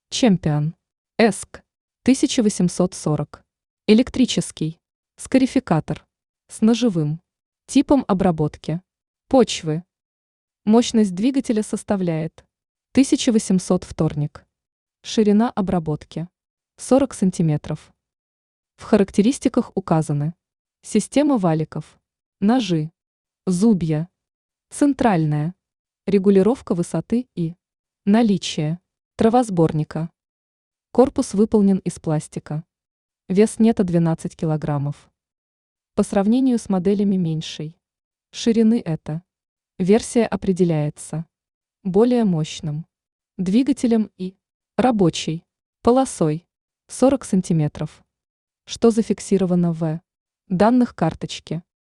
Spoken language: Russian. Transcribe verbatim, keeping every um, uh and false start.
Чемпион. эск тысяча восемьсот сорок. Электрический. Скарификатор. С ножевым. Типом обработки. Почвы. Мощность двигателя составляет тысяча восемьсот вторник. Ширина обработки сорок сантиметров. В характеристиках указаны система валиков, ножи, зубья, центральная, регулировка высоты и наличие травосборника. Корпус выполнен из пластика. Вес нета двенадцать килограммов. По сравнению с моделями меньшей ширины эта версия определяется более мощным двигателем и рабочей полосой сорок сантиметров, что зафиксировано в данных карточки.